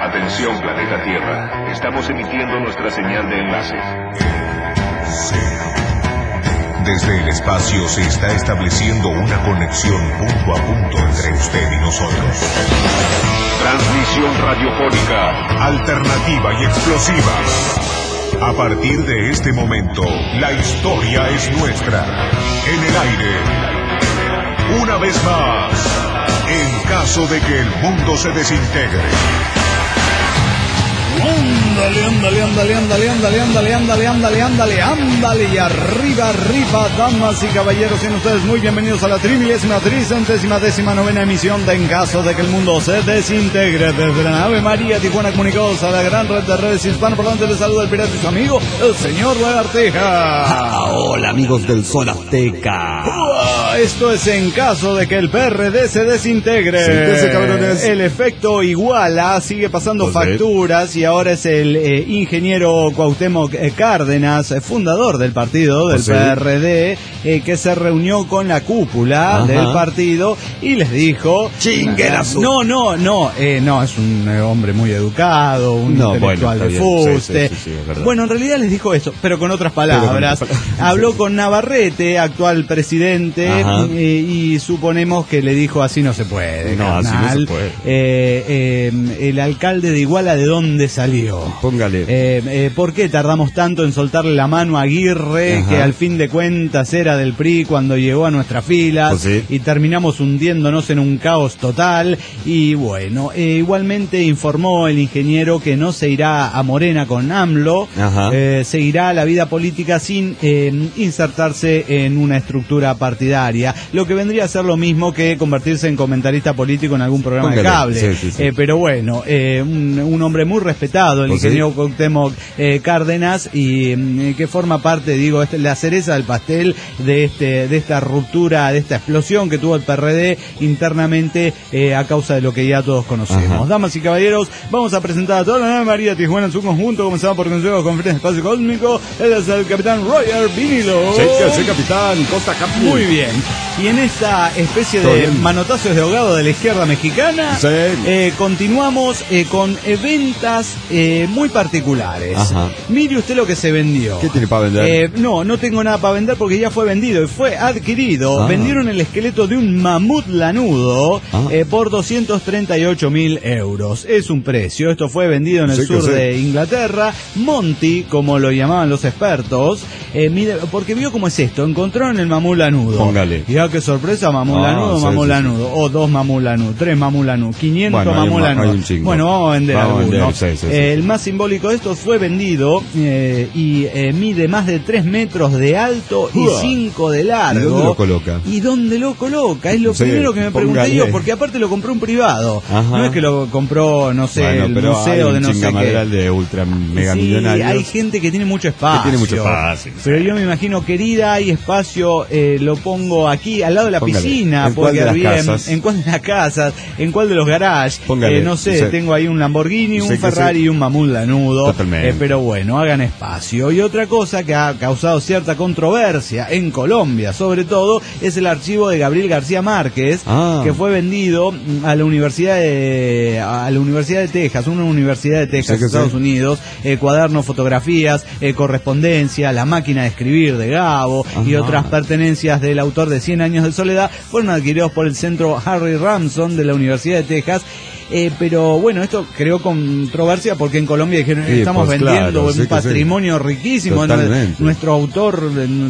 Atención, planeta Tierra. Estamos emitiendo nuestra señal de enlace. Desde el espacio se está estableciendo una conexión punto a punto entre usted y nosotros. Transmisión radiofónica, alternativa y explosiva. A partir de este momento, la historia es nuestra. En el aire. Una vez más, en caso de que el mundo se desintegre. Ándale, y arriba, damas y caballeros, sean ustedes muy bienvenidos a la 3.339ª emisión de En caso de que el mundo se desintegre. Desde la nave María Tijuana comunicados a la gran red de redes hispanoparlantes, les saluda el pirata y su amigo, el señor Lagartija. Hola amigos del Sol Azteca. Esto es En caso de que el PRD se desintegre. Siéntense, cabrones. El efecto Iguala sigue pasando facturas y ahora es el ingeniero Cuauhtémoc Cárdenas, fundador del partido del PRD, que se reunió con la cúpula del partido y les dijo: ¡Chinguerazo! No, es un hombre muy educado, un intelectual de fuste. Sí, bueno, en realidad les dijo eso, pero con otras palabras. Habló con Navarrete, actual presidente, y suponemos que le dijo: así no se puede, carnal. Así no se puede. El alcalde de Iguala, ¿de dónde salió? Póngale. ¿Por qué tardamos tanto en soltarle la mano a Aguirre, que al fin de cuentas era del PRI cuando llegó a nuestras filas, y terminamos hundiéndonos en un caos total? Y bueno, igualmente informó el ingeniero que no se irá a Morena con AMLO, seguirá la vida política sin insertarse en una estructura partidaria, lo que vendría a ser lo mismo que convertirse en comentarista político en algún programa de cable. Pero bueno, un hombre muy respetado, el ingeniero Cuauhtémoc Cárdenas, y que forma parte, digo, la cereza del pastel de esta ruptura, de esta explosión que tuvo el PRD internamente a causa de lo que ya todos conocemos. Damas y caballeros, vamos a presentar a toda la nave María Tijuana en su conjunto. Comenzamos por Consejo de Conferencia Espacio Cósmico. Él es el capitán Roger Vinilo. Sí, capitán, Costa Capi. Muy bien. Y en esta especie de manotazos de ahogado de la izquierda mexicana, continuamos con ventas muy particulares. Mire usted lo que se vendió. ¿Qué tiene para vender? No tengo nada para vender porque ya fue vendido y fue adquirido. Vendieron el esqueleto de un mamut lanudo por 238.000 euros. Es un precio. Esto fue vendido en el sur de Inglaterra. Monty, como lo llamaban los expertos, mire, porque vio cómo es esto. Encontraron el mamut lanudo. Póngale. Y qué sorpresa, mamut lanudo, o 2 mamut lanudo, 3 mamut lanudo, 500 mamut lanudo. Bueno, vamos a vender alguno. El más simbólico de estos fue vendido y mide más de 3 metros de alto y 5 de largo. ¿Y dónde lo coloca? ¿Y dónde lo coloca? Es lo primero que me pregunté yo, porque aparte lo compró un privado. No es que lo compró, no sé, el museo de no sé qué. De ultra mega millonarios. Hay gente que tiene mucho espacio. Pero yo me imagino, querida, hay espacio, lo pongo aquí al lado de la piscina. ¿En cuál de las casas? ¿En cuál de las casas? ¿En cuál de los garages? No sé, tengo ahí un Lamborghini, un Ferrari y un mamut lanudo. Pero bueno, hagan espacio. Y otra cosa que ha causado cierta controversia en Colombia, sobre todo, es el archivo de Gabriel García Márquez, que fue vendido a la Universidad de Texas, una universidad de Texas, Estados Unidos. Cuadernos, fotografías, correspondencia, la máquina de escribir de Gabo y otras pertenencias del autor de 100 años de soledad fueron adquiridos por el Centro Harry Ramson de la Universidad de Texas. Pero bueno, esto creó controversia porque en Colombia dijeron: estamos vendiendo un patrimonio riquísimo, nuestro autor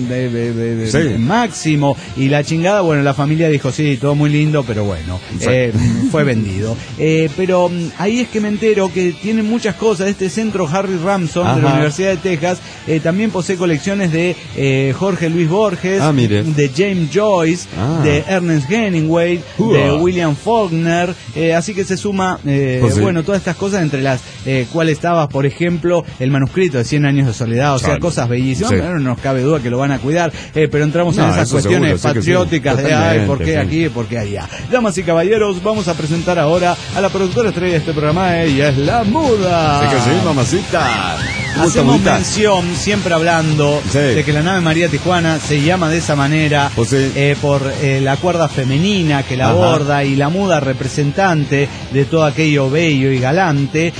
máximo, y la chingada. Bueno, la familia dijo: sí, todo muy lindo, pero bueno, fue vendido. Pero ahí es que me entero que tienen muchas cosas. Este Centro Harry Ramson de la Universidad de Texas también posee colecciones de Jorge Luis Borges, de James Joyce, de Ernest Hemingway, de William Faulkner, así que se suma bueno, todas estas cosas, entre las cuales estaba, por ejemplo, el manuscrito de 100 años de soledad, o sea, cosas bellísimas. Pero no nos cabe duda que lo van a cuidar, pero entramos en esas cuestiones patrióticas de por qué aquí y por qué allá. Damas y caballeros, vamos a presentar ahora a la productora estrella de este programa. Ella es La Muda. Sí que sí, mamacita. hacemos mención, siempre hablando de que la nave María Tijuana se llama de esa manera por la cuerda femenina que la aborda y la muda representante de todo aquello bello y galante.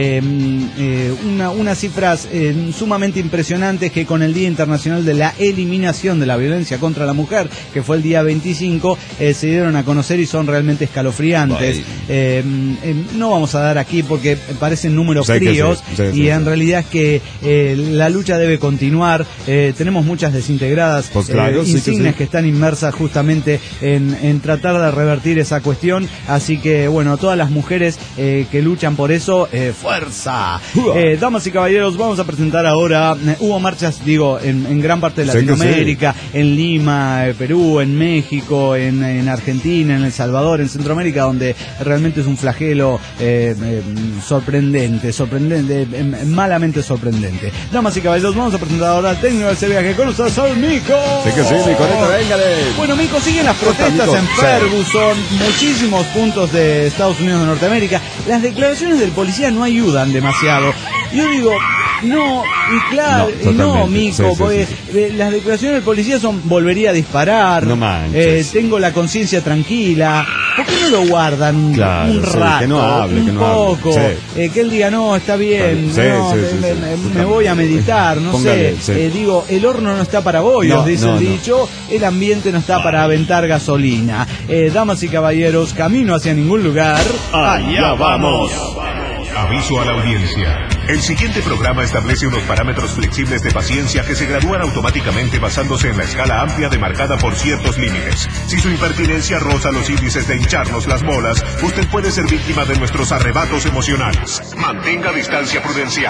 Unas cifras sumamente impresionantes que con el Día Internacional de la Eliminación de la Violencia contra la Mujer, que fue el día 25, se dieron a conocer y son realmente escalofriantes. No vamos a dar aquí porque parecen números fríos y en realidad es que la lucha debe continuar. Tenemos muchas desintegradas insignias que están inmersas justamente en tratar de revertir esa cuestión, así que bueno, todas las mujeres que luchan por eso, ¡fuerza! Damas y caballeros, vamos a presentar ahora, hubo marchas, digo, en gran parte de Latinoamérica, en Lima, Perú, en México, en Argentina, en El Salvador, en Centroamérica, donde realmente es un flagelo sorprendente, malamente sorprendente. Damas y caballeros, vamos a presentar ahora al técnico de ese viaje con ustedes, al Mico. Sí, Mico, véngale. Bueno, Mico, siguen las protestas en Ferguson, muchísimos puntos de Estados Unidos de Norteamérica. Las declaraciones del policía no ayudan demasiado. Yo digo, no, y claro, no, Mico, porque las declaraciones del policía son: volvería a disparar, tengo la conciencia tranquila. ¿Por qué no lo guardan un rato, que no hable, un poco? Que él diga, no, está bien, me voy a meditar, digo, el horno no está para bollos, dice el dicho, el ambiente no está para aventar gasolina. Damas y caballeros, camino hacia ningún lugar, allá vamos. Aviso a la audiencia. El siguiente programa establece unos parámetros flexibles de paciencia que se gradúan automáticamente basándose en la escala amplia demarcada por ciertos límites. Si su impertinencia roza los índices de hincharnos las bolas, usted puede ser víctima de nuestros arrebatos emocionales. Mantenga distancia prudencial.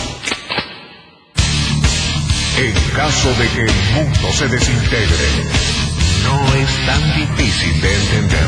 En caso de que el mundo se desintegre, no es tan difícil de entender.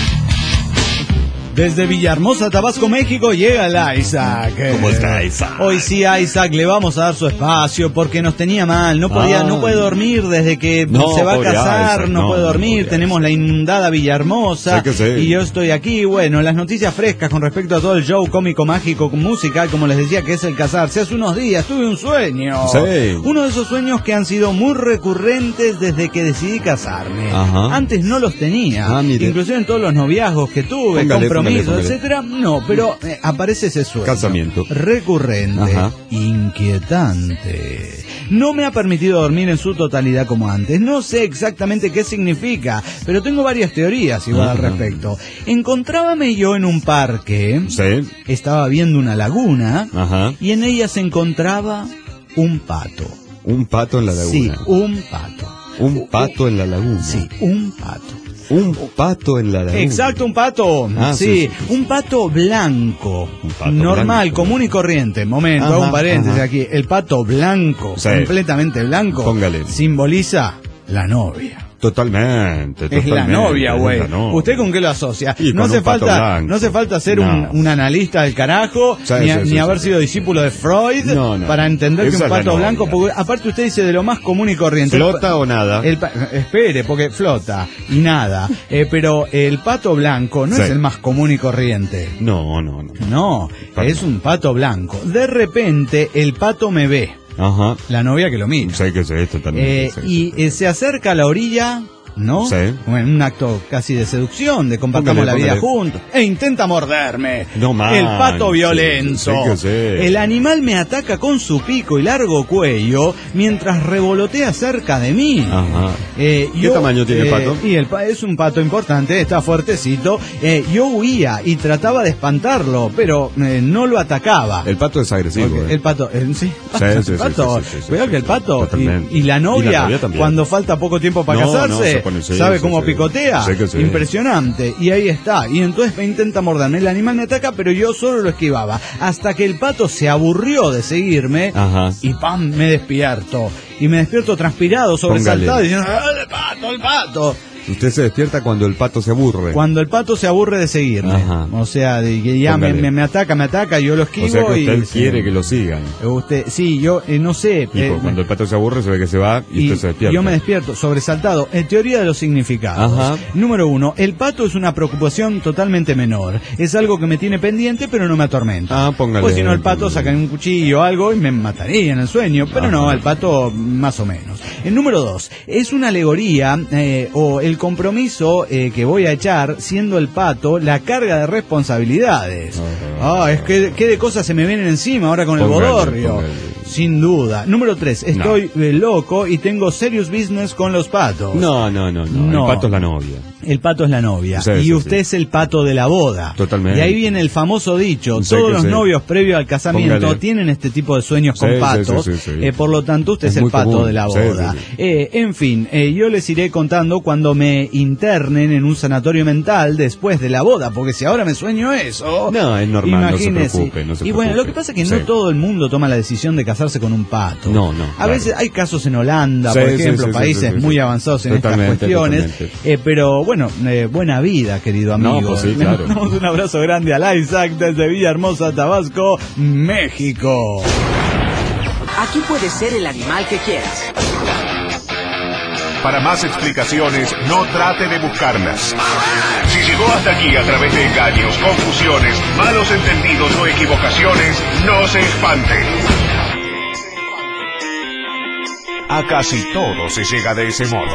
Desde Villahermosa, Tabasco, México, llega el Isaac. ¿Cómo está Isaac? Hoy sí, a Isaac le vamos a dar su espacio porque nos tenía mal. No puede dormir desde que se va a casar, Isaac, no puede dormir. Tenemos la inundada Villahermosa y yo estoy aquí. Bueno, las noticias frescas con respecto a todo el show cómico, mágico, musical, como les decía, que es el casarse. Hace unos días tuve un sueño. Uno de esos sueños que han sido muy recurrentes desde que decidí casarme. Antes no los tenía. Inclusive en todos los noviazgos que tuve, compromisos, etcétera, no, pero aparece ese sueño. Casamiento. Recurrente, inquietante. No me ha permitido dormir en su totalidad como antes. No sé exactamente qué significa, pero tengo varias teorías igual al respecto. Encontrábame yo en un parque, estaba viendo una laguna, y en ella se encontraba un pato. ¿Un pato en la laguna? Sí, un pato. ¿Un pato en la laguna? Sí, un pato. Un pato en la laguna. Exacto, un pato. Un pato blanco. Normal, común y corriente. Momento, hago un paréntesis aquí. El pato blanco, completamente blanco, simboliza la novia. Totalmente. Es la novia, güey. ¿Usted con qué lo asocia? No hace falta ser un analista del carajo, ni haber sido discípulo de Freud para entender que un pato blanco, porque aparte usted dice de lo más común y corriente. ¿Flota o nada? Espere, porque flota y nada. Pero el pato blanco no es el más común y corriente. No. No, es un pato blanco. De repente el pato me ve. La novia que lo mira. Y se acerca a la orilla, ¿no? En un acto casi de seducción, de compartamos la vida juntos. E intenta morderme. El pato violento. El animal me ataca con su pico y largo cuello mientras revolotea cerca de mí. ¿Qué tamaño tiene el pato? Y es un pato importante, está fuertecito. Yo huía y trataba de espantarlo, pero no lo atacaba. El pato es agresivo. El pato, cuidado que el pato y la novia cuando falta poco tiempo para casarse, ¿sabe cómo picotea? Impresionante. Y ahí está. Y entonces me intenta morderme. El animal me ataca, pero yo solo lo esquivaba. Hasta que el pato se aburrió de seguirme y ¡pam! Me despierto. Y me despierto transpirado, sobresaltado, diciendo ¡el pato! Usted se despierta cuando el pato se aburre. Cuando el pato se aburre de seguirme. Ajá. O sea, de que ya me ataca, yo lo esquivo. O sea que usted quiere que lo sigan. Sí, yo no sé. Cuando el pato se aburre se ve que se va y usted se despierta. Yo me despierto, sobresaltado. En teoría de los significados. Ajá. Número 1, el pato es una preocupación totalmente menor. Es algo que me tiene pendiente, pero no me atormenta. Póngale. Pues si no, el pato saca un cuchillo o algo y me mataría en el sueño. Pero Ajá. no, el pato más o menos. El número 2, es una alegoría o el compromiso que voy a echar, siendo el pato, la carga de responsabilidades. Es que qué de cosas se me vienen encima ahora con el bodorrio. Sin duda. Número 3, estoy loco y tengo serious business con los patos. No. El pato es la novia. El pato es la novia. Sí, y usted es el pato de la boda. Totalmente. Y ahí viene el famoso dicho. Todos los novios previo al casamiento tienen este tipo de sueños con patos. Por lo tanto, usted es el pato común de la boda. En fin, yo les iré contando cuando me internen en un sanatorio mental después de la boda. Porque si ahora me sueño eso... No, es normal, imagínese. no se preocupe. Y bueno, lo que pasa es que no todo el mundo toma la decisión de casarse con un pato. No. A veces hay casos en Holanda, por ejemplo, países muy avanzados en estas cuestiones. Pero bueno, buena vida, querido amigo. Pues sí, claro. Le mandamos un abrazo grande a Isaac desde Villahermosa, Tabasco, México. Aquí puede ser el animal que quieras. Para más explicaciones, no trate de buscarlas. Si llegó hasta aquí a través de engaños, confusiones, malos entendidos o equivocaciones, no se espante. A casi todo se llega de ese modo.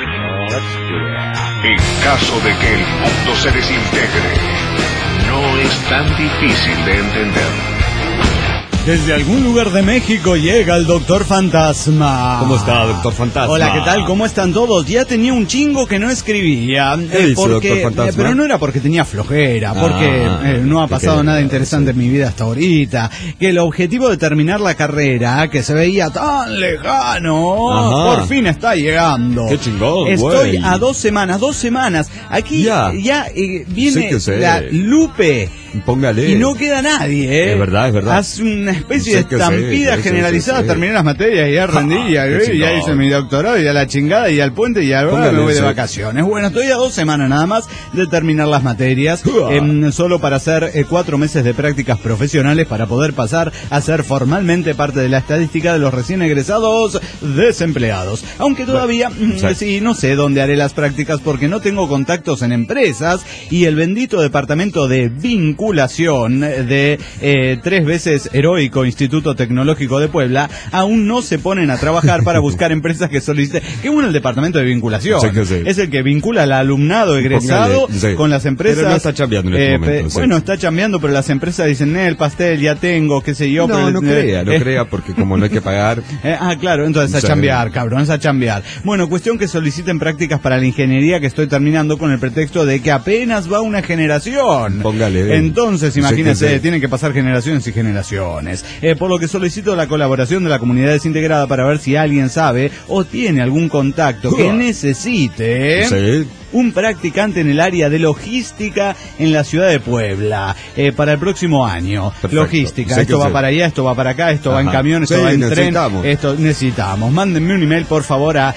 En caso de que el mundo se desintegre, no es tan difícil de entender. Desde algún lugar de México llega el Doctor Fantasma. ¿Cómo está, Doctor Fantasma? Hola, ¿qué tal? ¿Cómo están todos? Ya tenía un chingo que no escribía. Pero no era porque tenía flojera, porque no ha pasado nada interesante en mi vida hasta ahorita. Que el objetivo de terminar la carrera, que se veía tan lejano, por fin está llegando. ¡Qué chingón, Estoy a 2 semanas. Aquí ya viene la Lupe. Póngale. Y no queda nadie, Es verdad. Hace una especie de estampida generalizada. Terminé las materias y ya rendí, ya hice mi doctorado, y a la chingada, y al puente, y ahora me voy de vacaciones. Bueno, estoy a 2 semanas nada más de terminar las materias, solo para hacer 4 meses de prácticas profesionales para poder pasar a ser formalmente parte de la estadística de los recién egresados desempleados. Aunque todavía, no sé dónde haré las prácticas porque no tengo contactos en empresas y el bendito departamento de vinculación de 3 veces heroico Instituto Tecnológico de Puebla aún no se ponen a trabajar para buscar empresas que soliciten. Qué bueno el departamento de vinculación. Es el que vincula al alumnado egresado con las empresas. Pero no está chambeando en este momento. Bueno, está chambeando, pero las empresas dicen, el pastel ya tengo, qué sé yo. No crea, porque como no hay que pagar. Claro, entonces a chambear, cabrón, a chambear. Bueno, cuestión que soliciten prácticas para la ingeniería que estoy terminando con el pretexto de que apenas va una generación. Póngale. Entonces, imagínense, tienen que pasar generaciones y generaciones. Por lo que solicito la colaboración de la comunidad desintegrada para ver si alguien sabe o tiene algún contacto que necesite un practicante en el área de logística en la ciudad de Puebla para el próximo año. Perfecto. Logística, esto va para allá, esto va para acá, esto va en camión, esto va en tren, esto necesitamos. Mándenme un email por favor a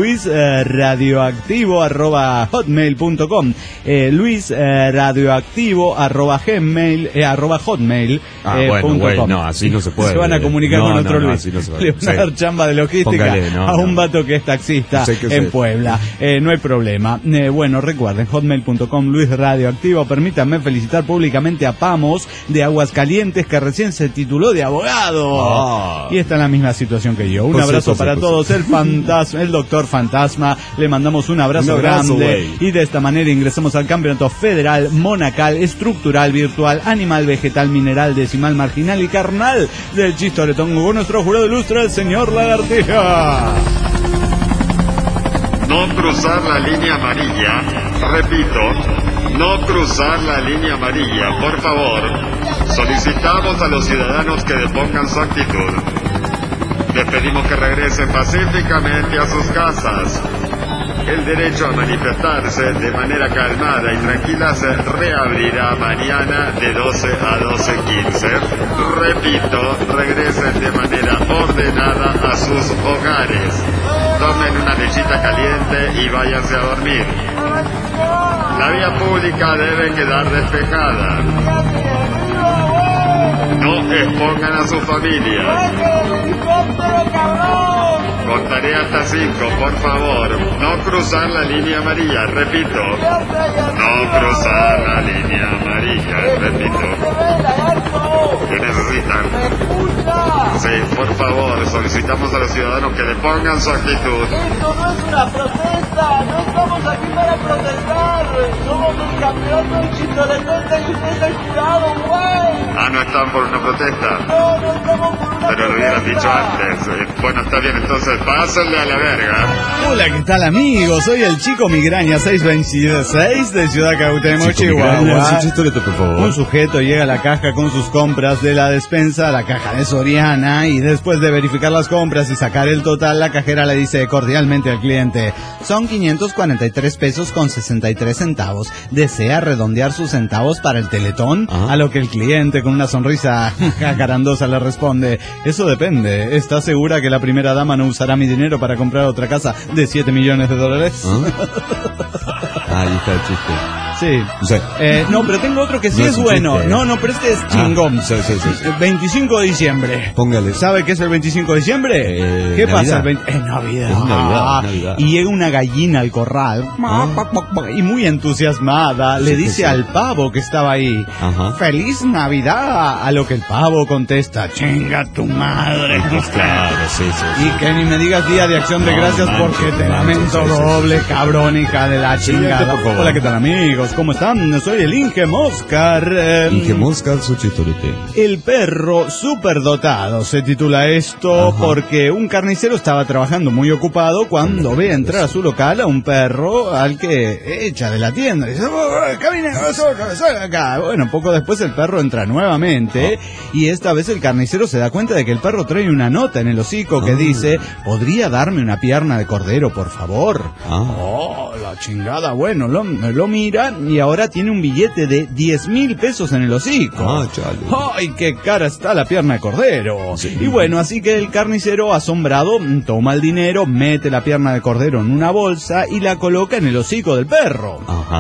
luisradioactivo@hotmail.com, luisradioactivo@hotmail.com. No, así no se puede. Se van a comunicar con otro Luis. No Le van a dar chamba de logística a un vato que es taxista en Puebla. No hay problema. Bueno, recuerden, hotmail.com, Luis Radioactivo. Permítanme felicitar públicamente a Pamos de Aguascalientes, que recién se tituló de abogado. Y está en la misma situación que yo. Un abrazo para todos. El Doctor Fantasma. Le mandamos un abrazo grande. Y de esta manera ingresamos al campeonato federal, monacal, estructural, virtual, animal, vegetal, mineral, decimal, marginal y carnal del Chistoretongo con nuestro jurado ilustre, el señor Lagartija. No cruzar la línea amarilla. Repito, no cruzar la línea amarilla, por favor. Solicitamos a los ciudadanos que depongan su actitud. Les pedimos que regresen pacíficamente a sus casas. El derecho a manifestarse de manera calmada y tranquila se reabrirá mañana de 12 a 12:15. Repito, regresen de manera ordenada a sus hogares. tomen una lechita caliente y váyanse a dormir. La vía pública debe quedar despejada. No expongan a sus familias. Contaré hasta 5, por favor. No cruzar la línea amarilla, repito. No cruzar la línea amarilla, repito. ¿Qué necesitan? Sí, por favor, solicitamos a los ciudadanos que le pongan su actitud. Esto no es una protesta, no estamos aquí para protestar. Somos el campeonato de Chitoleteta y usted es el jurado, güey. Ah, ¿no están por una protesta? No, no estamos por una protesta. Pero lo hubieran dicho antes. Bueno, está bien, entonces pásenle a la verga. Hola, ¿qué tal, amigos? Soy el Chico Migraña 626 de Ciudad Cuauhtémoc, Chihuahua. Un sujeto llega a la caja con sus compras de la despensa, la caja de Soriana, y después de verificar las compras y sacar el total, la cajera le dice cordialmente al cliente: son 543 pesos con 63 centavos. ¿Desea redondear sus centavos para el Teletón? A lo que el cliente, con una sonrisa jacarandosa, le responde: eso depende. ¿Estás segura que la primera dama no usará mi dinero para comprar otra casa de $7 millones? Ahí está el chiste. Sí. No, pero tengo otro que sí es bueno. Chiste. No, pero este es chingón. Sí. 25 de diciembre. Póngale. ¿Sabe qué es el 25 de diciembre? ¿Qué pasa? Navidad. Es Navidad. Y llega una gallina al corral. Y muy entusiasmada le dice al pavo que estaba ahí: ¡Feliz Navidad! A lo que el pavo contesta: ¡chinga tu madre! Pues claro, sí. Y que ni me digas Día de Acción de Gracias, porque te lamento doble, cabrón, hija de la chingada. Hola, ¿qué tal, amigos? ¿Cómo están? Soy el Inge Moscar. Inge Moscar, su chitorete. El perro superdotado se titula esto. Porque un carnicero estaba trabajando muy ocupado cuando ve entrar a su local a un perro al que echa de la tienda. Y dice: camina, salga acá. Bueno, poco después el perro entra nuevamente y esta vez el carnicero se da cuenta de que el perro trae una nota en el hocico que dice: ¿podría darme una pierna de cordero, por favor? La chingada. Bueno, lo mira y ahora tiene un billete de 10,000 pesos en el hocico. Chale. ¡Ay, qué cara está la pierna de cordero! Sí. Y bueno, así que el carnicero, asombrado, toma el dinero, mete la pierna de cordero en una bolsa y la coloca en el hocico del perro.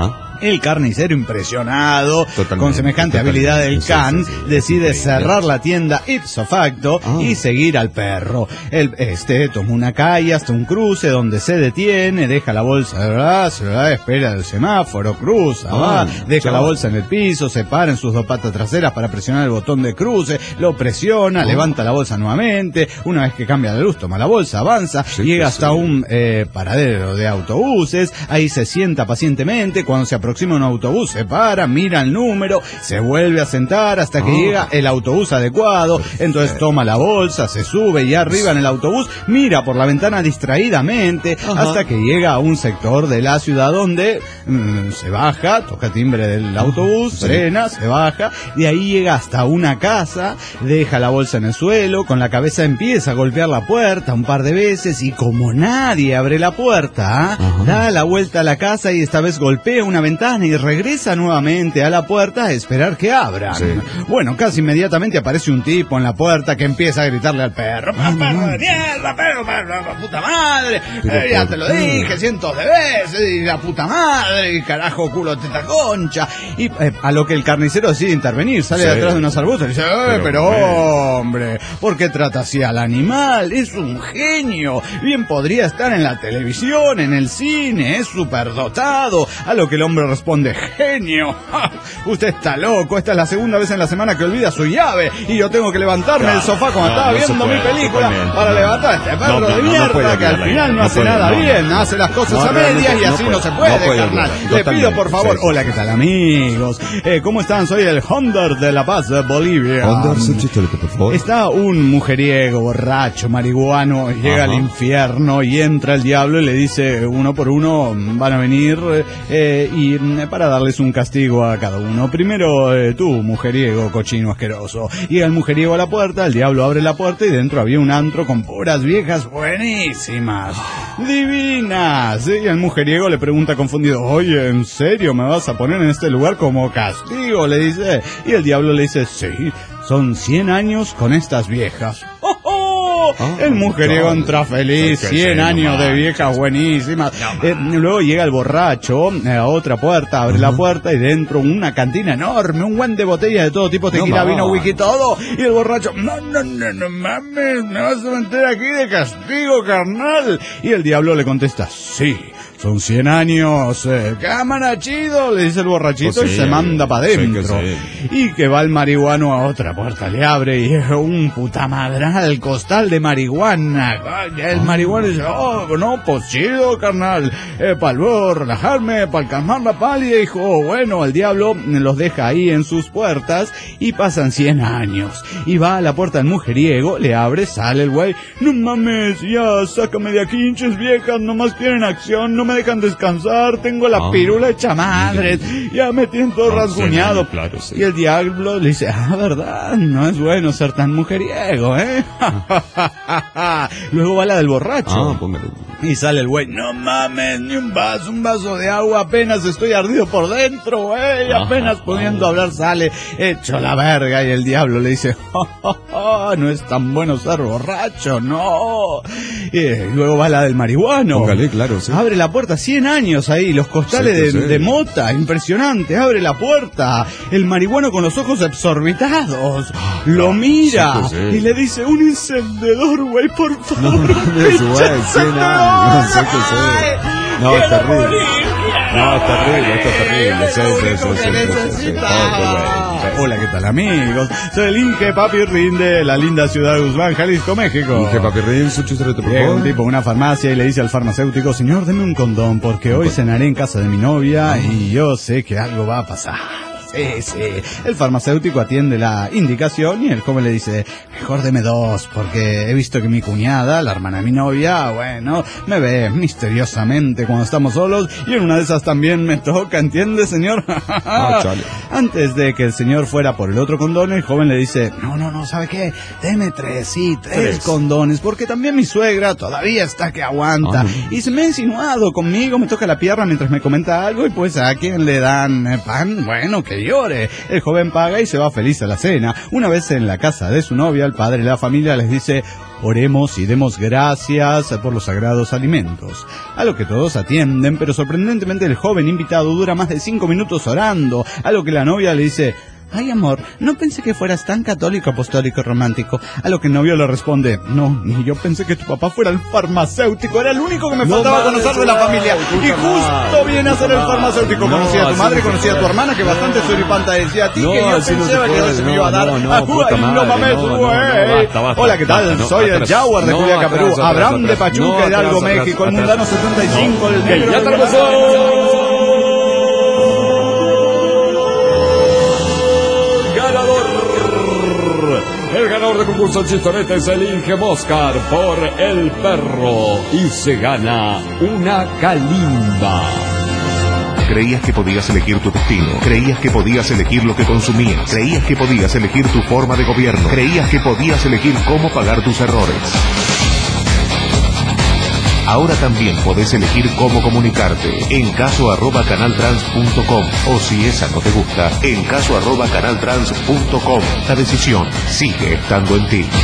El carnicero, impresionado con semejante habilidad del can, decide cerrar la tienda ipso facto y seguir al perro. Este toma una calle hasta un cruce donde se detiene, deja la bolsa, espera el semáforo, cruza, deja la bolsa en el piso, se para en sus dos patas traseras para presionar el botón de cruce, lo presiona, levanta la bolsa nuevamente, una vez que cambia la luz, toma la bolsa, avanza, llega hasta un paradero de autobuses, ahí se sienta pacientemente. Cuando se aproxima un autobús, se para, mira el número, se vuelve a sentar hasta que llega el autobús adecuado. Entonces toma la bolsa, se sube y arriba en el autobús mira por la ventana distraídamente hasta que llega a un sector de la ciudad donde se baja, toca timbre del autobús, frena, se baja, de ahí llega hasta una casa, deja la bolsa en el suelo, con la cabeza empieza a golpear la puerta un par de veces y como nadie abre la puerta, da la vuelta a la casa y esta vez golpea una ventana y regresa nuevamente a la puerta a esperar que abran. Bueno, casi inmediatamente aparece un tipo en la puerta que empieza a gritarle al perro: ¡perro de mierda, perro, puta madre! Ya te lo dije cientos de veces, y la puta madre, y carajo, culo, teta concha. Y a lo que el carnicero decide intervenir, sale de atrás de unos arbustos y dice: pero hombre, ¿por qué trata así al animal? Es un genio, bien podría estar en la televisión, en el cine, es superdotado. A lo que el hombre responde: genio, usted está loco, esta es la segunda vez en la semana que olvida su llave y yo tengo que levantarme del sofá cuando estaba viendo mi película para levantar a este perro de mierda que al final no hace nada bien, hace las cosas a medias y así no se puede, carnal. Le pido por favor. Hola, ¿qué tal, amigos? ¿Cómo están? Soy el Honder de La Paz, Bolivia. Está un mujeriego borracho, marihuano, llega al infierno y entra el diablo y le dice: uno por uno van a venir y para darles un castigo a cada uno. Primero tú, mujeriego, cochino asqueroso. Llega el mujeriego a la puerta, el diablo abre la puerta y dentro había un antro con puras viejas buenísimas, divinas. Y el mujeriego le pregunta confundido: oye, ¿en serio me vas a poner en este lugar como castigo? Le dice. Y el diablo le dice: sí, son 100 años con estas viejas. ¡Oh, oh! el mujeriego entra feliz, 100 años de viejas buenísimas. Luego llega el borracho a otra puerta, abre la puerta y dentro una cantina enorme, un buen de botellas de todo tipo, tequila, vino, whisky, todo. Y el borracho, no mames, me vas a meter aquí de castigo, carnal. Y el diablo le contesta, sí. Son 100 años, cámara chido, le dice el borrachito y se manda para adentro. Y que va el marihuano a otra puerta, le abre y es un puta madral, costal de marihuana. El marihuano dice, no, pues chido, carnal, para luego relajarme, para calmar la pálida, hijo. Bueno, el diablo los deja ahí en sus puertas y pasan 100 años. Y va a la puerta del mujeriego, le abre, sale el güey, no mames, ya, sácame de aquí, hinches viejas, nomás quieren acción, no me dejan descansar, tengo la pirula hecha madres, ya me tienen todo rasguñado. Claro, sí. Y el diablo le dice, verdad, no es bueno ser tan mujeriego, Luego va la del borracho. Y sale el güey, no mames, ni un vaso de agua, apenas estoy ardido por dentro, güey, apenas pudiendo hablar sale hecho la verga. Y el diablo le dice, no es tan bueno ser borracho, no. Y luego va la del marihuano. Póngale, claro, sí. Abre la puerta, 100 años ahí, los costales de mota, impresionante, abre la puerta, el marihuano con los ojos exorbitados, lo mira y le dice, un encendedor, güey, por favor. No, 100 años. No, es terrible. No, es terrible. Hola, ¿qué tal, amigos? Soy el Inge Papi Rin de la linda ciudad de Guzmán, Jalisco, México. Inge Papi Rin, su chusarete, por favor. Un tipo en una farmacia y le dice al farmacéutico, señor, deme un condón porque hoy cenaré en casa de mi novia y yo sé que algo va a pasar. Sí. El farmacéutico atiende la indicación y el joven le dice, mejor deme 2, porque he visto que mi cuñada, la hermana de mi novia, bueno, me ve misteriosamente cuando estamos solos y en una de esas también me toca, ¿entiende, señor? Antes de que el señor fuera por el otro condón, el joven le dice, no, ¿sabe qué? Deme 3 condones, porque también mi suegra todavía está que aguanta. Y se me ha insinuado conmigo, me toca la pierna mientras me comenta algo y pues a quien le dan pan, bueno, que llore. El joven paga y se va feliz a la cena. Una vez en la casa de su novia, el padre de la familia les dice, oremos y demos gracias por los sagrados alimentos. A lo que todos atienden, pero sorprendentemente el joven invitado dura más de 5 minutos orando. A lo que la novia le dice, ay, amor, no pensé que fueras tan católico, apostólico, romántico. A lo que el novio le responde, no, ni yo pensé que tu papá fuera el farmacéutico. Era el único que me faltaba conocer de la familia. Y justo viene a ser el farmacéutico. Conocía a tu madre, conocía a tu hermana, que bastante suripanta decía a ti, que yo pensaba que no se me iba a dar. No mames, güey. Hola, ¿qué tal? Soy el Jaguar de Culiacán, Perú. Abraham de Pachuca, Hidalgo, México. El mundano 75 del negro. ¡Ya terminó! El ganador del concurso El Chistorete es el Inge Moscar por El Perro y se gana una calimba. Creías que podías elegir tu destino, creías que podías elegir lo que consumías, creías que podías elegir tu forma de gobierno, creías que podías elegir cómo pagar tus errores. Ahora también podés elegir cómo comunicarte en caso@canaltrans.com o si esa no te gusta, en caso@canaltrans.com. La decisión sigue estando en ti.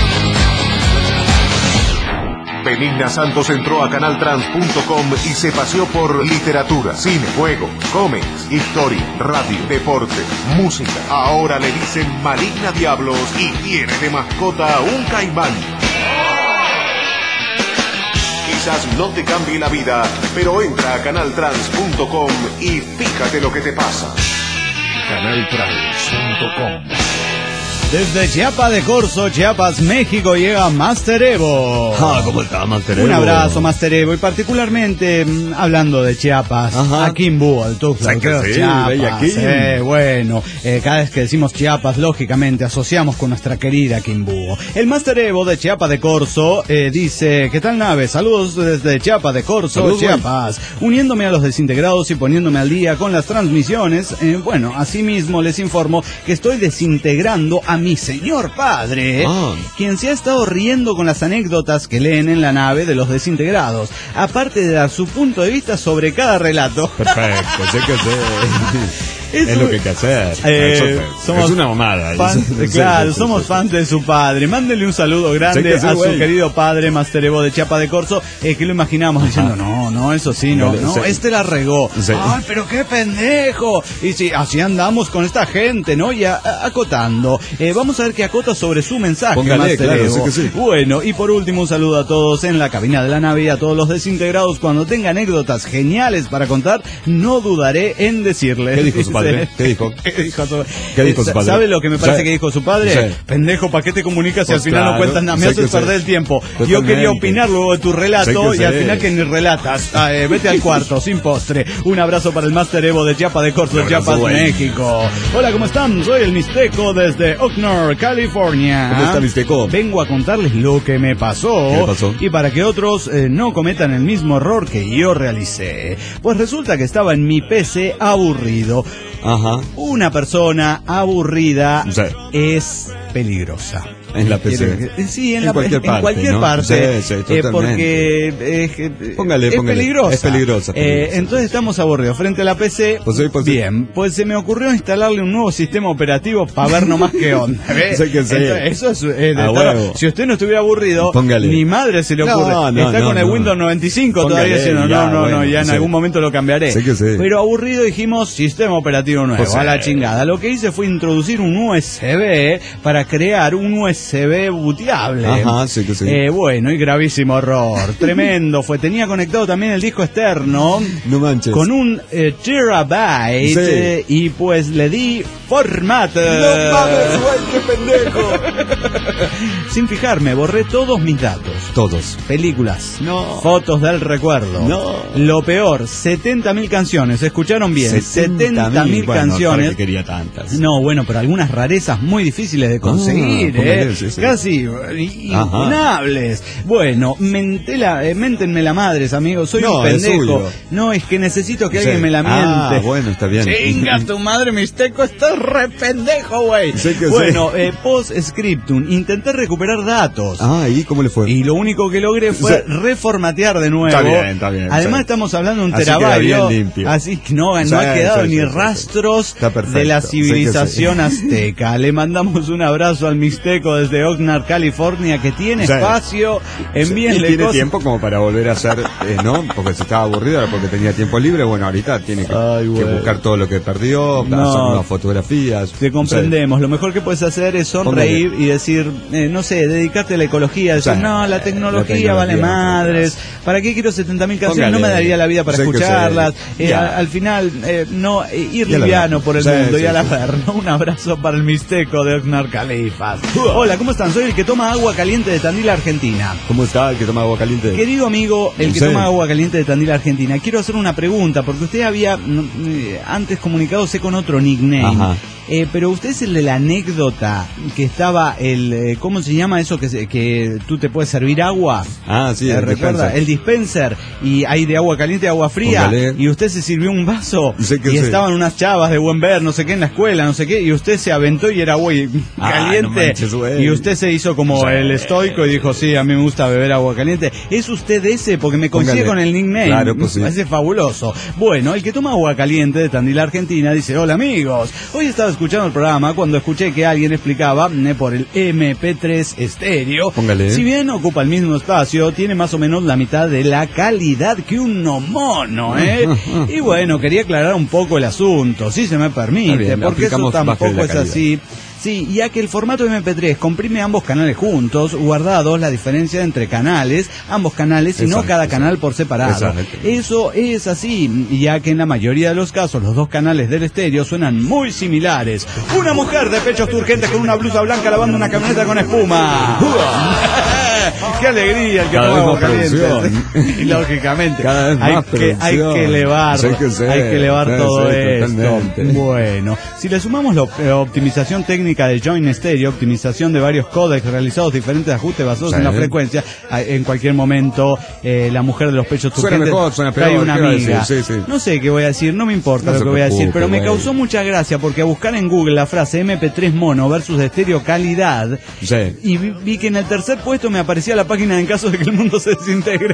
Benigna Santos entró a canaltrans.com y se paseó por literatura, cine, juegos, cómics, historia, radio, deporte, música. Ahora le dicen Maligna Diablos y tiene de mascota un caimán. Quizás no te cambie la vida, pero entra a canaltrans.com y fíjate lo que te pasa. Canaltrans.com. Desde Chiapa de Corzo, Chiapas, México, llega Master Evo. ¿Cómo está Master Evo? Un abrazo, Master Evo, y particularmente hablando de Chiapas, a Quimbu, al Tuxtla, Chiapas. Bueno, cada vez que decimos Chiapas, lógicamente asociamos con nuestra querida Quimbu. El Master Evo de Chiapa de Corzo dice, ¿qué tal, nave? Saludos desde Chiapa de Corzo, saludos, Chiapas. Uniéndome a los desintegrados y poniéndome al día con las transmisiones, bueno, asimismo les informo que estoy desintegrando a mi señor padre, quien se ha estado riendo con las anécdotas que leen en la nave de los desintegrados, aparte de dar su punto de vista sobre cada relato. Perfecto, sé que sé. Es lo que hay que hacer. Somos es una mamada. Claro, somos fans de su padre. Mándenle un saludo grande a su querido padre, Master Evo de Chiapa de Corzo, que lo imaginamos diciendo, no, eso sí, no, este la regó. Ay, pero qué pendejo. Y sí, así andamos con esta gente, ¿no? Y acotando. Vamos a ver qué acota sobre su mensaje, Póngale, Master claro, Evo. sí que sí. Bueno, y por último, un saludo a todos en la cabina de la nave y a todos los desintegrados. Cuando tenga anécdotas geniales para contar, no dudaré en decirles. ¿Qué dijo su padre? ¿Qué dijo? ¿Qué dijo su padre? ¿Sabe lo que me parece que dijo su padre? Sí. Pendejo, ¿para qué te comunicas si Pues al final no cuentas nada? Me haces perder el tiempo. Yo quería opinar luego de tu relato y al final que ni relatas. Vete al cuarto, sin postre. Un abrazo para el Master Evo de Chiapa de Corzo, Chiapas, México. Hola, ¿cómo están? Soy el Mixteco desde Oakland, California. ¿Cómo está, Mixteco? Vengo a contarles lo que me pasó. ¿Qué pasó? Y para que otros no cometan el mismo error que yo realicé. Pues resulta que estaba en mi PC aburrido. Ajá. Una persona aburrida Sí. es peligrosa. En la PC. Sí, en cualquier parte. En cualquier ¿no? parte. Sí, totalmente. Porque Póngale, es peligrosa. Es peligrosa. Entonces estamos aburridos frente a la PC. Pues sí. Bien, pues se me ocurrió instalarle un nuevo sistema operativo para ver nomás qué onda. ¿Ves? Sí que sí. Entonces, eso es huevo. si usted no estuviera aburrido, Póngale. ni madre se le ocurre. Está con el Windows 95 Póngale, todavía diciendo, bueno, ya en algún momento lo cambiaré. Sí que sí. Pero aburrido dijimos, sistema operativo nuevo, Pues a la chingada. Lo que hice fue introducir un USB para crear un USB bootable. Ajá, sí que sí. Bueno, y gravísimo error. Tremendo fue. Tenía conectado también el disco externo. No manches. Con un terabyte. Sí. Y pues le di format. No mames, güey, qué pendejo. Sin fijarme, borré todos mis datos. Todos. Películas. No. Fotos del recuerdo. No. Lo peor, 70.000 canciones. ¿Escucharon bien? 70.000 canciones. No quería tantas. No, bueno, pero algunas rarezas muy difíciles de conseguir, sí. Casi incunables. Bueno, méntenme la madres, amigos. Soy un pendejo. No, es que necesito que alguien me la miente. Bueno, está bien. Chinga tu madre, Mixteco, estás re pendejo, güey. Bueno, post-scriptum, intenté recuperar datos. ¿Y cómo le fue? Y lo único que logré fue reformatear de nuevo. Está bien. Además estamos hablando de un así terabyte. Así que no ha quedado ni rastros de la civilización azteca. Le mandamos un abrazo al Mixteco desde Oxnard, California, que tiene espacio. Envíenle tiene cosas. tiempo como para volver a hacer, ¿no? Porque se estaba aburrido, porque tenía tiempo libre. Bueno, ahorita tiene que buscar todo lo que perdió, hacer unas fotografías. Te comprendemos. Lo mejor que puedes hacer es sonreír y decir, no sé, dedicarte a la ecología. Decir, la tecnología vale madres. ¿Para qué quiero 70.000 canciones? No me daría la vida para escucharlas. Al final, ir liviano por el mundo y a la ver. Un abrazo para el Mixteco de Oxnard, Califas. Hola, ¿cómo están? Soy el que toma agua caliente de Tandil, Argentina. ¿Cómo está el que toma agua caliente? Querido amigo, el que toma agua caliente de Tandil, Argentina, quiero hacer una pregunta, porque usted había antes comunicadose con otro nickname. Ajá. Pero usted es el de la anécdota que estaba ¿cómo se llama eso que tú te puedes servir agua? Sí, recuerda, el dispenser, y hay de agua caliente y agua fría. Póngale. Y usted se sirvió un vaso y estaban unas chavas de buen ver, no sé qué, en la escuela, no sé qué, y usted se aventó y era agua caliente. No manches, güey. Y usted se hizo como el estoico y dijo, sí, a mí me gusta beber agua caliente. ¿Es usted ese? Porque me coincide con el nickname. Claro, pues sí. Me parece fabuloso. Bueno, el que toma agua caliente de Tandil, Argentina, dice, hola amigos, hoy estaba escuchando el programa cuando escuché que alguien explicaba por el MP3 estéreo. Póngale. Si bien ocupa el mismo espacio, tiene más o menos la mitad de la calidad que un mono, Y bueno, quería aclarar un poco el asunto, si se me permite, bien, porque eso tampoco es calidad. así. Sí, ya que el formato MP3 comprime ambos canales juntos, guardados la diferencia entre canales, ambos canales, y no cada canal por separado. Eso es así, ya que en la mayoría de los casos los dos canales del estéreo suenan muy similares. Una mujer de pechos turgentes con una blusa blanca lavando una camioneta con espuma. ¡Qué alegría el que toma agua caliente! Y lógicamente, cada vez más hay que elevar, hay que elevar todo esto. Totalmente. Bueno, si le sumamos la optimización técnica de Joint Stereo, optimización de varios códecs realizados, diferentes ajustes basados en la frecuencia, en cualquier momento la mujer de los pechos turgentes trae una amiga. No sé qué voy a decir, no me importa lo que voy a decir, pero me causó mucha gracia porque a buscar en Google la frase MP3 mono versus estéreo calidad, y vi que en el tercer puesto me apareció aparecía la página en caso de que el mundo se desintegre.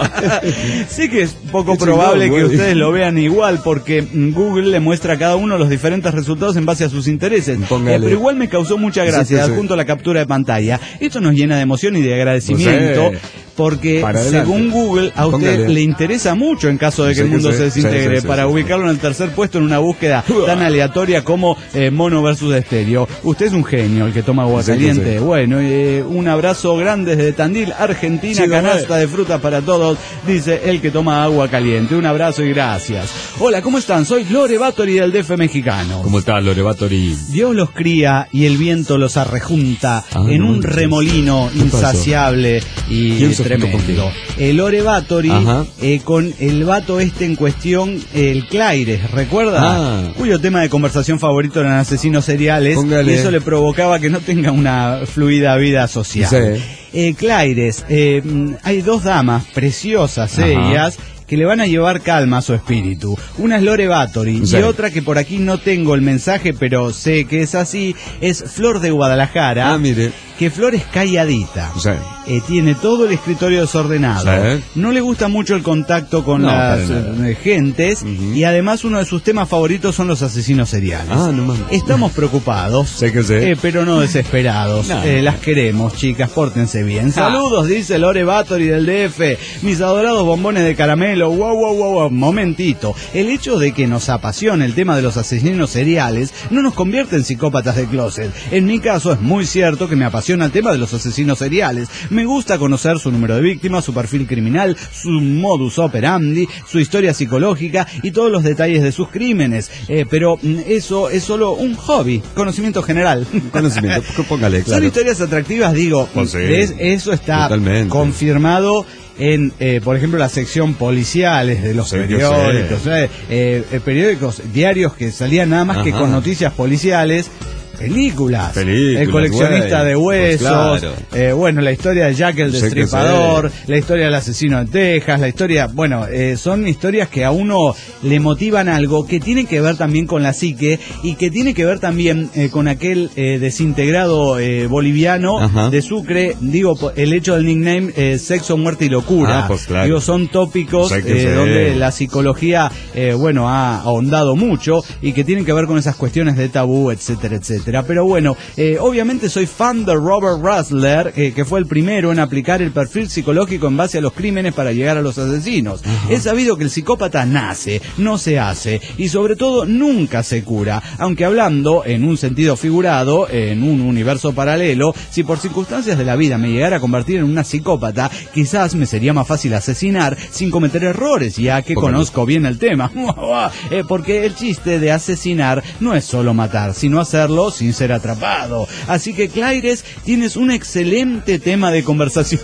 Sí que es poco probable que ustedes lo vean igual, porque Google le muestra a cada uno los diferentes resultados en base a sus intereses. Pero igual me causó mucha gracia, adjunto a la captura de pantalla. Esto nos llena de emoción y de agradecimiento, porque según Google, a usted le interesa mucho en caso de que el mundo se desintegre, para ubicarlo en el tercer puesto en una búsqueda tan aleatoria como mono versus estéreo. Usted es un genio, el que toma agua caliente. Bueno, un abrazo grande desde Tandil, Argentina, canasta de frutas para todos, dice el que toma agua caliente. Un abrazo y gracias. Hola, ¿cómo están? Soy Lore Batory del DF mexicano. ¿Cómo estás, Lore Batory? Dios los cría y el viento los arrejunta en un remolino insaciable y tremendo. El Lore Batory con el vato en cuestión, el Claires, ¿recuerda? Cuyo tema de conversación favorito eran asesinos seriales. Y eso le provocaba que no tenga una fluida vida social. Claires, hay dos damas preciosas, ellas, que le van a llevar calma a su espíritu. Una es Lore Batory y otra que por aquí no tengo el mensaje, pero sé que es así, es Flor de Guadalajara. Mire. Que Flor es calladita. Tiene todo el escritorio desordenado. No le gusta mucho el contacto con las gentes y además uno de sus temas favoritos son los asesinos seriales. Estamos preocupados, pero no desesperados. Las queremos, chicas, pórtense bien. Saludos, dice Lore Batory del DF. Mis adorados bombones de caramelo. Wow, momentito. El hecho de que nos apasione el tema de los asesinos seriales no nos convierte en psicópatas de closet. En mi caso es muy cierto que me apasiona el tema de los asesinos seriales. Me gusta conocer su número de víctimas, su perfil criminal, su modus operandi, su historia psicológica y todos los detalles de sus crímenes. Pero eso es solo un hobby, conocimiento general. Conocimiento, póngale, claro. Son historias atractivas, digo. Eso está confirmado en, por ejemplo, la sección policiales de los periódicos. Periódicos diarios que salían nada más que con noticias policiales. Películas, El coleccionista de huesos, la historia de Jack el Destripador, la historia del asesino de Texas, la historia, son historias que a uno le motivan algo, que tiene que ver también con la psique y que tiene que ver también con aquel desintegrado boliviano de Sucre. Digo, el hecho del nickname Sexo, Muerte y Locura. Digo, son tópicos donde la psicología ha ahondado mucho y que tienen que ver con esas cuestiones de tabú, etcétera, etcétera. Pero obviamente soy fan de Robert Ressler, que fue el primero en aplicar el perfil psicológico en base a los crímenes para llegar a los asesinos. Es sabido que el psicópata nace, no se hace, y sobre todo nunca se cura, aunque hablando en un sentido figurado, en un universo paralelo, si por circunstancias de la vida me llegara a convertir en una psicópata, quizás me sería más fácil asesinar sin cometer errores, ya que conozco bien el tema. Porque el chiste de asesinar no es solo matar, sino hacerlo sin ser atrapado. Así que, Claires, tienes un excelente tema de conversación.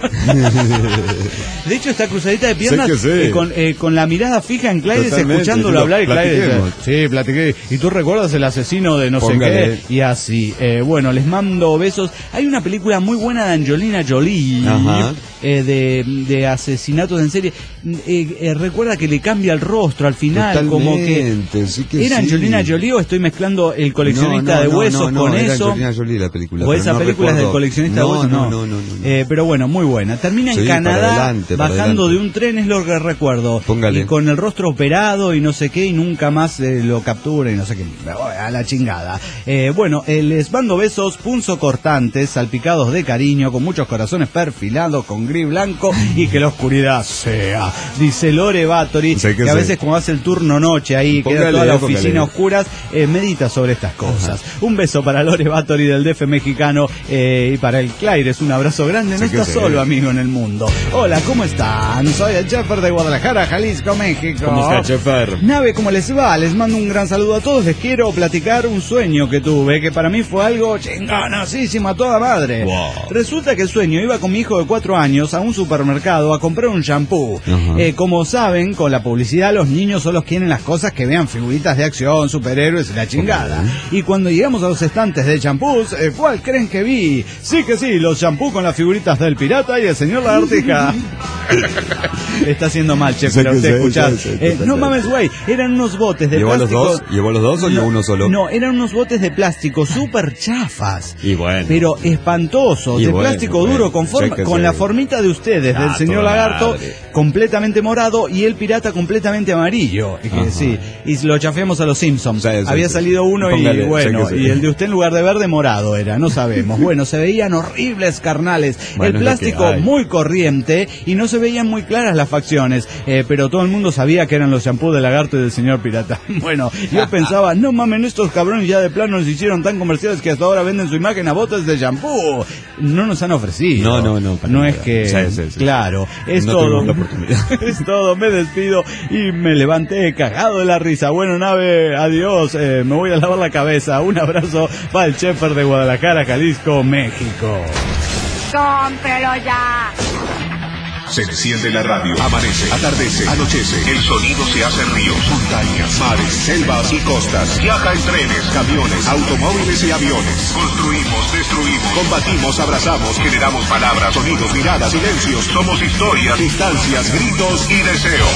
De hecho, esta cruzadita de piernas con la mirada fija en Claires, escuchándolo hablar, y Claires dice, platiqué. ¿Y tú recuerdas el asesino de no sé qué? Y así. Les mando besos. Hay una película muy buena de Angelina Jolie, de asesinatos en serie. Recuerda que le cambia el rostro al final, como que ¿era Angelina Jolie o estoy mezclando El coleccionista de huesos con eso? Angelina Jolie la película. O esa película es del coleccionista de huesos. No. Pero muy buena. Termina en Canadá bajando de un tren, es lo que recuerdo. Y con el rostro operado y no sé qué, y nunca más lo captura y no sé qué. A la chingada. Les mando besos punzocortantes, salpicados de cariño, con muchos corazones perfilados, con gris blanco, y que la oscuridad sea. Dice Lore Batory, que a veces cuando hace el turno noche ahí, queda toda la oficina a oscuras, medita sobre estas cosas. Un beso para Lore Batory del DF mexicano, y para el Claires un abrazo grande. No está solo, amigo, en el mundo. Hola, ¿cómo están? Soy el Chefer de Guadalajara, Jalisco, México. ¿Cómo está, Chefer? Nave, ¿cómo les va? Les mando un gran saludo a todos. Les quiero platicar un sueño que tuve, que para mí fue algo chingonosísimo a toda madre. Resulta que el sueño, iba con mi hijo de 4 años a un supermercado a comprar un shampoo. Como saben, con la publicidad los niños son los que quieren las cosas que vean figuritas de acción, superhéroes y la chingada. Y cuando llegamos a los estantes de champús, ¿cuál creen que vi? Sí que sí, los champú con las figuritas del pirata y el señor Lagartija. Está haciendo mal, che, pero usted escuchá. No mames, güey, eran unos botes de plástico. ¿Llevó los dos o llevó uno solo? No, eran unos botes de plástico súper chafas. Y bueno. Pero espantosos, de plástico duro, con la formita de ustedes, del señor Lagarto, completamente morado, y el pirata completamente amarillo. Sí, y lo chafeamos a los Simpsons. Había salido uno y bueno, y el de usted en lugar de verde, morado era, no sabemos. Bueno, se veían horribles, carnales. Bueno, el plástico muy corriente y no se veían muy claras las facciones, pero todo el mundo sabía que eran los champús del Lagarto y del señor pirata. Bueno, yo pensaba, no mamen, estos cabrones ya de plano nos hicieron tan comerciales que hasta ahora venden su imagen a botes de champú. No nos han ofrecido. No es que... Claro, es todo. Es todo, me despido y me levanté cagado de la risa. Bueno, nave, adiós, me voy a lavar la cabeza. Un abrazo para el Shepard de Guadalajara, Jalisco, México. ¡Cómprelo ya! Se enciende la radio, amanece, atardece, anochece, el sonido se hace ríos, montañas, mares, selvas y costas. Viaja en trenes, camiones, automóviles y aviones. Construimos, destruimos, combatimos, abrazamos, generamos palabras, sonidos, miradas, silencios. Somos historias, distancias, gritos y deseos.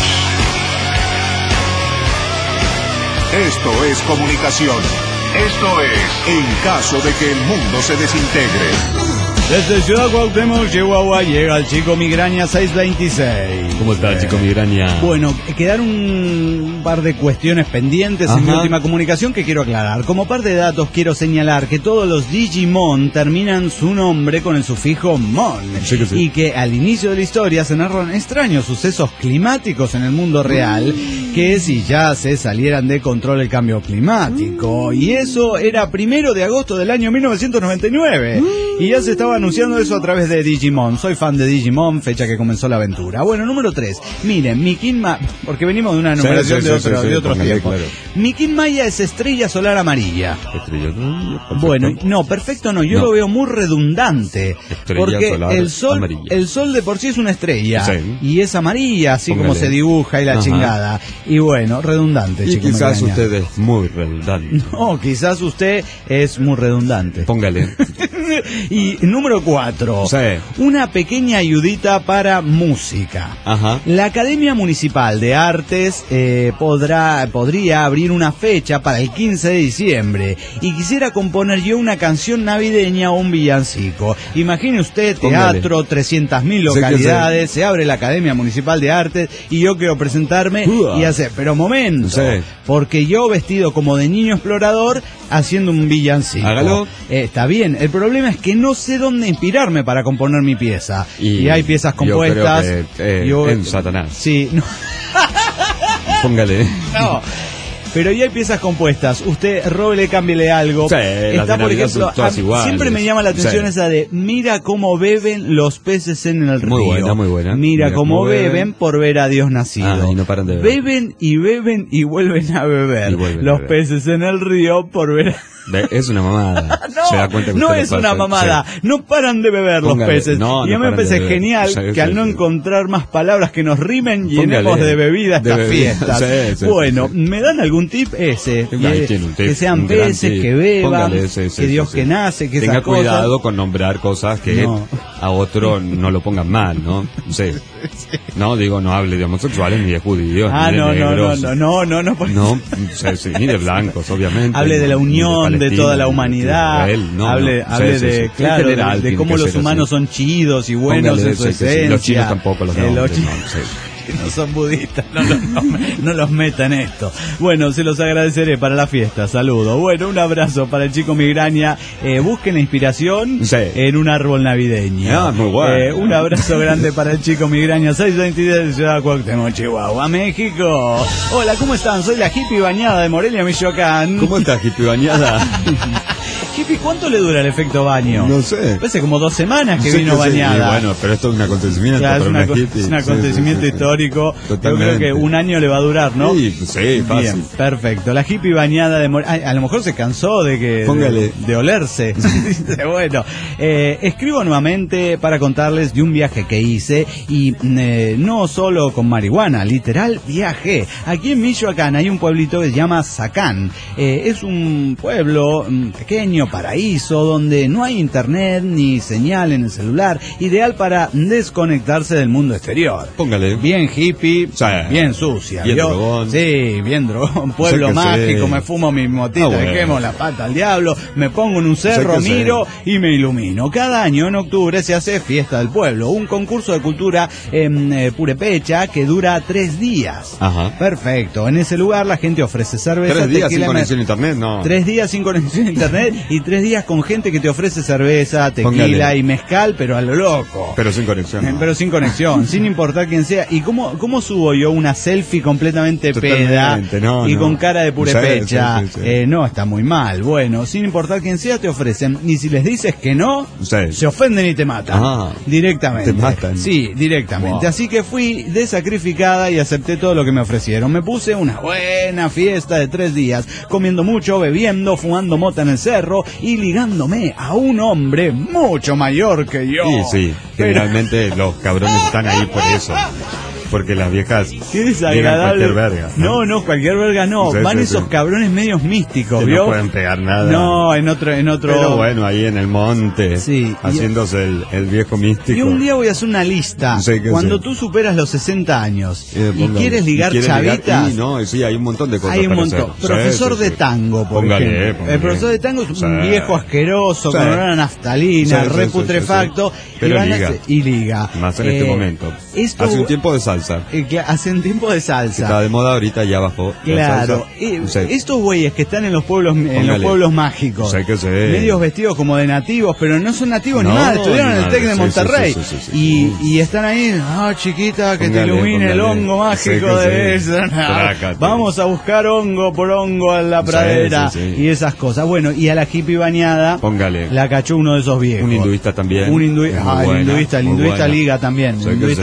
Esto es comunicación. Esto es En caso de que el mundo se desintegre. Desde Ciudad Cuauhtémoc, Chihuahua, llega el Chico Migraña 626. ¿Cómo está el Chico Migraña? Bueno, quedaron un par de cuestiones pendientes en mi última comunicación que quiero aclarar. Como parte de datos, quiero señalar que todos los Digimon terminan su nombre con el sufijo Mon. Sí. Y que al inicio de la historia se narran extraños sucesos climáticos en el mundo real, que si ya se salieran de control el cambio climático. Y eso era 1 de agosto del año 1999. Y ya se estaba anunciando eso a través de Digimon. Soy fan de Digimon, fecha que comenzó la aventura. Bueno, número 3. Miren, porque venimos de una numeración de otros tiempos. Claro. Mi Kinmaya es estrella solar amarilla. Estrella solar, bueno, no, perfecto no. Yo lo veo muy redundante. Estrella porque solar amarilla. El sol de por sí es una estrella. Sí. Y es amarilla, así como se dibuja y la chingada. Y bueno, redundante. Y quizás usted es muy redundante. No, quizás usted es muy redundante. Póngale. Y número 4. Una pequeña ayudita para música. La Academia Municipal de Artes podría abrir una fecha para el 15 de diciembre y quisiera componer yo una canción navideña o un villancico. Imagine usted, teatro, 300.000 localidades, se abre la Academia Municipal de Artes y yo quiero presentarme y hacer, pero momento, porque yo vestido como de niño explorador haciendo un villancico. Hágalo. Está bien, el problema es que no sé dónde inspirarme para componer mi pieza. Y hay piezas compuestas. Yo creo que en Satanás. Sí, no. Póngale. No. Pero ya hay piezas compuestas. Usted, róbele, cámbiele algo. Sí, está, por ejemplo, siempre me llama la atención esa de mira cómo beben los peces en el río. Muy buena. Mira cómo beben por ver a Dios nacido. Y no paran de beber. Beben y vuelven a beber. Los peces en el río por ver a... Es una mamada. No, se da cuenta que no es una mamada. No paran de beber los peces. Y a mí me parece genial que al no encontrar más palabras que nos rimen, llenemos de bebida estas fiestas. Bueno, ¿me dan algún tip ese? Que sean peces, que beban, que Dios que nace, que tenga cuidado con nombrar cosas que a otro no lo pongan mal, ¿no? No, digo, no hable de homosexuales ni de judíos. Ni de negros. No, ni de blancos, obviamente. Hable de la unión de toda la humanidad. Hable de, claro, general, de cómo los humanos son chidos y buenos en su esencia. Los chinos tampoco los nombres, no son budistas, no los metan esto. Bueno, se los agradeceré para la fiesta. Saludos. Bueno, un abrazo para el Chico Migraña. Busquen la inspiración en un árbol navideño. Muy bueno. Un abrazo grande para el Chico Migraña 623 de Ciudad Cuauhtémoc, Chihuahua, México. Hola, ¿cómo están? Soy la hippie bañada de Morelia, Michoacán. ¿Cómo estás, hippie bañada? hippie, ¿cuánto le dura el efecto baño? No sé. Parece como 2 semanas que vino bañada. Bueno, pero esto es un acontecimiento claro, para una hippie. Es un acontecimiento histórico. Totalmente. Yo creo que un año le va a durar, ¿no? Sí, fácil. Bien, perfecto. La hippie bañada de a lo mejor se cansó de olerse. Bueno, escribo nuevamente para contarles de un viaje que hice y no solo con marihuana, literal viajé. Aquí en Michoacán hay un pueblito que se llama Zacán. Es un pueblo pequeño, paraíso, donde no hay internet ni señal en el celular, ideal para desconectarse del mundo exterior. Póngale. Bien hippie, sí. Bien sucia. Bien drogón. Sí, bien drogón. Pueblo mágico, me fumo mi motita, bueno. le quemo la pata al diablo, me pongo en un cerro, miro y me ilumino. Cada año en octubre se hace Fiesta del Pueblo, un concurso de cultura en Purepecha que dura 3 días. Ajá. Perfecto. En ese lugar la gente ofrece cerveza. 3 días sin conexión a internet, no. 3 días sin conexión a internet y 3 días con gente que te ofrece cerveza, tequila Póngale. y mezcal, pero a lo loco. Pero sin conexión. No. Pero sin conexión, sin importar quién sea. ¿Y cómo subo yo una selfie completamente peda y con cara de purepecha? Sí. No, está muy mal. Bueno, sin importar quién sea, te ofrecen. Y si les dices que no, se ofenden y te matan. Directamente. Te matan. Sí, directamente. Wow. Así que fui desacrificada y acepté todo lo que me ofrecieron. Me puse una buena fiesta de 3 días, comiendo mucho, bebiendo, fumando mota en el cerro y ligándome a un hombre mucho mayor que yo. Sí. Generalmente los cabrones están ahí por eso. Porque las viejas qué desagradable. cualquier verga. No, cualquier verga no. Van esos cabrones medios místicos, que ¿vio? no pueden pegar nada. No, en otro. Pero bueno, ahí en el monte, haciéndose el viejo místico. Y un día voy a hacer una lista. Cuando tú superas los 60 años y quieres ligar chavitas. Sí, hay un montón de cosas. Hay un montón. Profesor de tango, por ejemplo. El profesor de tango es un viejo asqueroso, con olor a naftalina, reputrefacto. Y liga. Más en este momento. Hace un tiempo de salsa. Hacen tiempo de salsa. Está de moda ahorita, ya bajó. Claro. Estos güeyes que están en los pueblos mágicos, medios vestidos como de nativos, pero no son nativos ni nada, estudiaron en el TEC de Monterrey. Y están ahí, chiquita, que te ilumine el hongo mágico de eso. Vamos a buscar hongo por hongo a la pradera y esas cosas. Bueno, y a la hippie bañada la cachó uno de esos viejos. Un hinduista también. El hinduista liga también.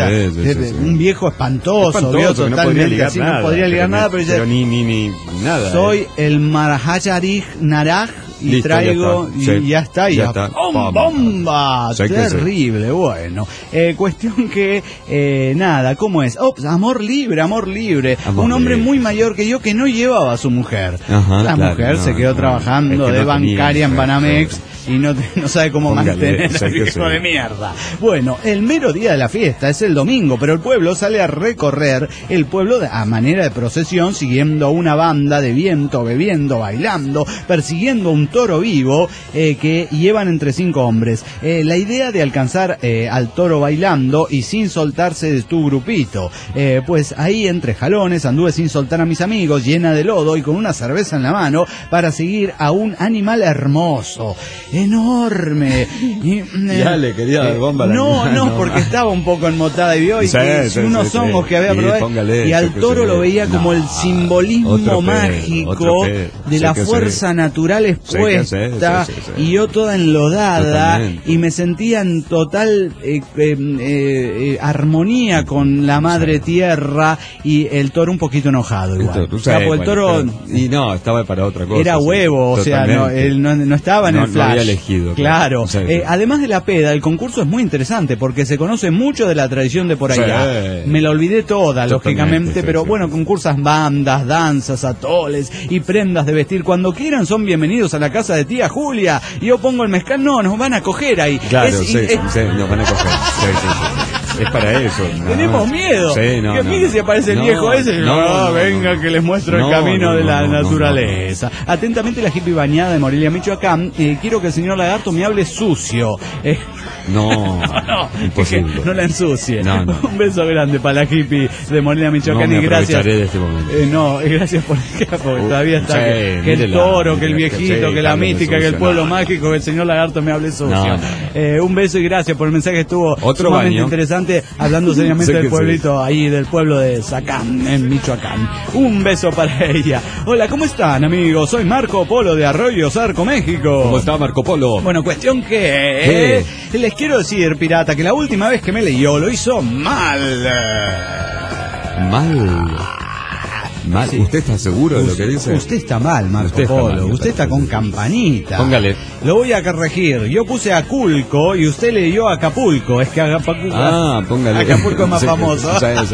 Un viejo espantoso, vio, totalmente, no podría ligar nada, pero ni nada. Soy el Maharaja Naraj y listo, traigo ya está. ¡Bomba! Terrible, bueno. Cuestión que, nada, ¿cómo es? Amor libre. Un hombre muy mayor que yo que no llevaba a su mujer. La mujer se quedó trabajando de bancaria en Banamex. Y no sabe cómo mantener el hijo de mierda. Bueno, el mero día de la fiesta es el domingo, pero el pueblo sale a recorrer el pueblo a manera de procesión, siguiendo a una banda de viento, bebiendo, bailando, persiguiendo un toro vivo que llevan entre 5 hombres. La idea de alcanzar al toro bailando y sin soltarse de tu grupito. Pues ahí entre jalones anduve sin soltar a mis amigos, llena de lodo y con una cerveza en la mano para seguir a un animal hermoso. Enorme. Ya le quería dar bomba a la no, porque estaba un poco enmotada y vio unos hongos que había probado y al toro lo veía como el simbolismo mágico de la fuerza natural expuesta y yo toda enlodada y me sentía en total armonía con la madre tierra y el toro un poquito enojado igual. El toro y no, estaba para otra cosa. Era huevo, o sea, él no estaba en el flash. Elegido, claro. Además de la peda, el concurso es muy interesante porque se conoce mucho de la tradición de por allá. Me la olvidé toda, lógicamente, pero bueno, concursan bandas, danzas, atoles y prendas de vestir. Cuando quieran son bienvenidos a la casa de tía Julia. Yo pongo el mezcal, nos van a coger ahí. Claro, nos van a coger. Es para eso. Tenemos miedo. Mire si aparece el viejo ese. Venga que les muestro el camino de la naturaleza. Atentamente la hippie bañada de Morelia, Michoacán. Quiero que el señor Lagarto me hable sucio. No, imposible. No la ensucie. Un beso grande para la hippie de Morelia, Michoacán y gracias. De este momento. Gracias por el capo. Todavía está que el toro, que el viejito, que la mística, que el pueblo mágico, que el señor Lagarto me hable sucio. Un beso y gracias por el mensaje, estuvo sumamente interesante. bastante, hablando seriamente del pueblito ahí, del pueblo de Zacán, en Michoacán. Un beso para ella. Hola, ¿cómo están, amigos? Soy Marco Polo de Arroyo Zarco, México. ¿Cómo está, Marco Polo? Bueno, cuestión que... les quiero decir, pirata, que la última vez que me leyó lo hizo mal. Mal. Sí. ¿Usted está seguro de lo que dice? Usted está mal, Marco Polo. Usted está con campanita. Póngale. Lo voy a corregir. Yo puse Aculco y usted leyó Acapulco. Es que póngale. Acapulco es más famoso.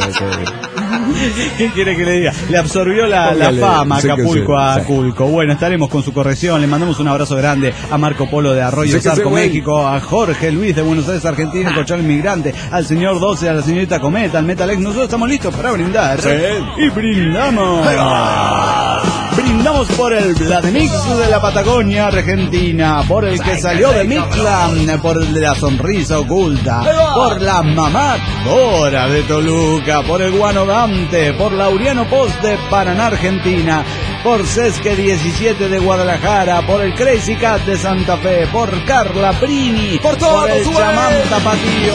¿Qué quiere que le diga? Le absorbió la fama Acapulco a Aculco. Bueno, estaremos con su corrección. Le mandamos un abrazo grande a Marco Polo de Arroyo Zarco, México, a Jorge Luis de Buenos Aires, Argentina, Colchón Inmigrante, al señor 12, a la señorita Cometa, al Metalex. Nosotros estamos listos para brindar. Sí. Y brindamos. Brindamos por el Vladimix de la Patagonia Argentina, por el que salió de Mictlán, por el de la sonrisa oculta, por la mamá Dora de Toluca, por el Guano Dante, por Laureano Post de Paraná, Argentina, por Sesque 17 de Guadalajara, por el Crazy Cat de Santa Fe, por Carla Prini, por el chamán Tapatío.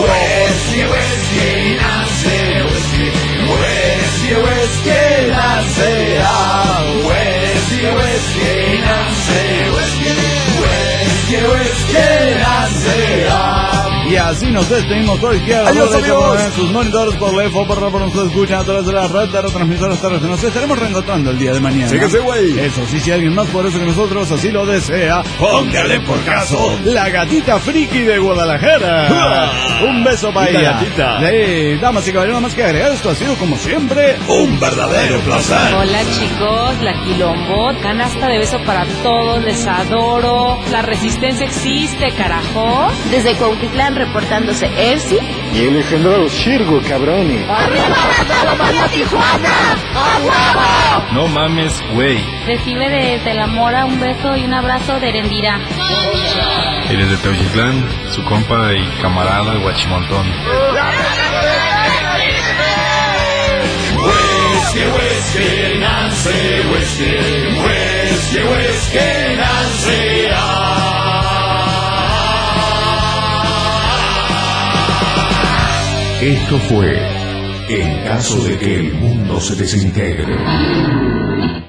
Y así nos despedimos hoy. Adiós, amigos. En sus monitores por Lefo, por nos escuchan a través de la red de retransmisoras terrestres. Nos estaremos reencontrando el día de mañana. Síguese, güey. Eso sí, si alguien más poderoso que nosotros así lo desea, póngale por caso la gatita friki de Guadalajara. Un beso para ella. Gatita. Sí, damas y caballeros, más que agregar, esto ha sido como siempre un verdadero placer. Hola chicos, la Quilombot, canasta de beso para todos, les adoro. La resistencia existe, carajo. Desde Cuautitlán reportándose Ersi y el engendrado Shirgo, cabrones. ¡Arriba María Tijuana! ¡A huevo! No mames, güey. Recibe desde La Mora un beso y un abrazo de Erendira. Y desde Teuchitlán, su compa y camarada el Guachimontón. Whisky, Nancy, Nancy, Esto fue En caso de que el mundo se desintegre.